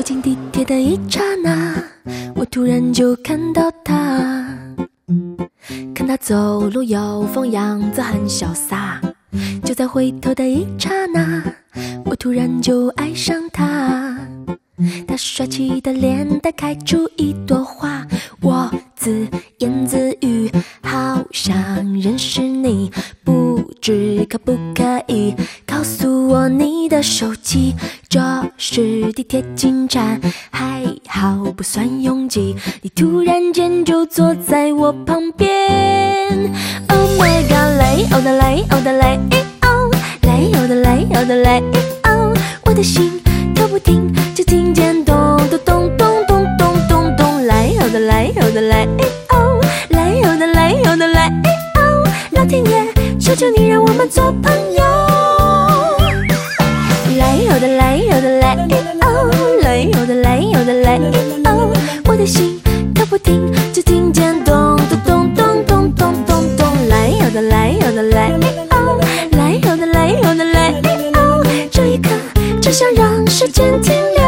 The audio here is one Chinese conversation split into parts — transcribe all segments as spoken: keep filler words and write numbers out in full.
进地铁的一刹那，我突然就看到他，看他走路有风，样子很潇洒。就在回头的一刹那，我突然就爱上他。他帅气的脸蛋开出一朵花，我自言自语，好想认识你，不知可不可以告诉我你的手机？这是地铁进站，还好不算拥挤，你突然间就坐在我旁边。 Oh my god， 来哦的来哦的来哦，来哦的来哦的来哦，我的心跳不停，就听见咚咚咚咚咚咚咚咚，来哦的来哦的来哦，来哦的来哦的来哦，老天爷，求求你让我们做朋友。来哦的来哦的来哦，来哦的来哦的来哦，我的心跳不停，就听见咚咚咚咚咚咚咚咚，来哦的来哦的来哦，来哦的来哦的来哦，这一刻只想让时间停留。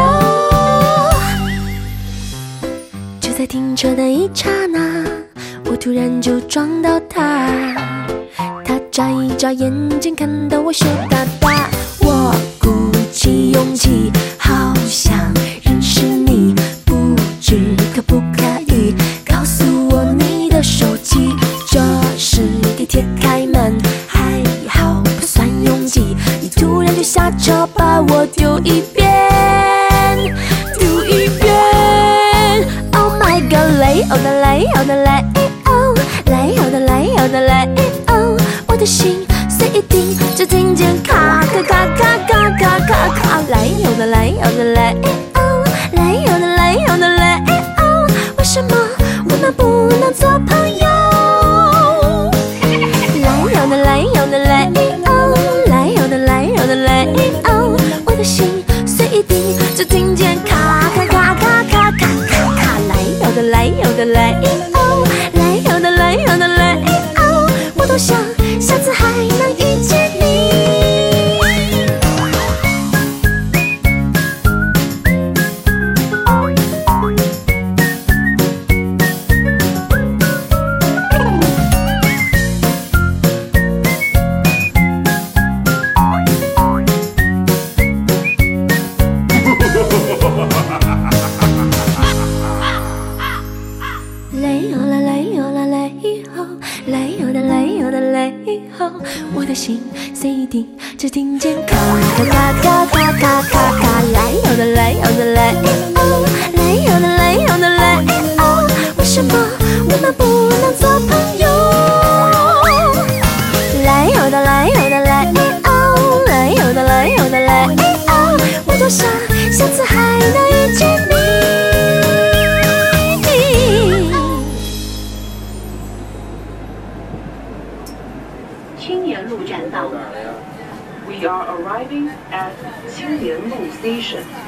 就在停车的一刹那，我突然就撞到他，他眨一眨眼睛看到我羞答答，我鼓起勇气，好想认识你，不知可不可以告诉我你的手机？这是地铁开门，还好不算拥挤，你突然就下车把我丢一边，丢一边。Oh my god， 来哦的来哦的来哦，来哦的来哦的来哦，我的心碎一地，只听见咔咔咔咔咔咔咔咔，来哦的来哦的来哦，来哦的来哦的来哦，为什么我们不能做朋友？来哦的来哦的来哦，来哦的来哦的来哦，我的心碎一地，只听见咔咔咔咔咔咔咔咔，来哦的来哦的来哦，来哦的来哦的来哦，我多想下次还能遇见你。来哦啦来哦啦来哦，来哦的来哦的来哦，我的心碎一地，只听见咔咔咔咔咔咔咔咔，来哦的来哦的来哦，来哦的来哦的来哦，为什么我们不能做朋友？来哦的来哦的来哦，来哦的来哦的来哦，我多想下次还能遇见你。 青年路站到，We are arriving at 青年路 station.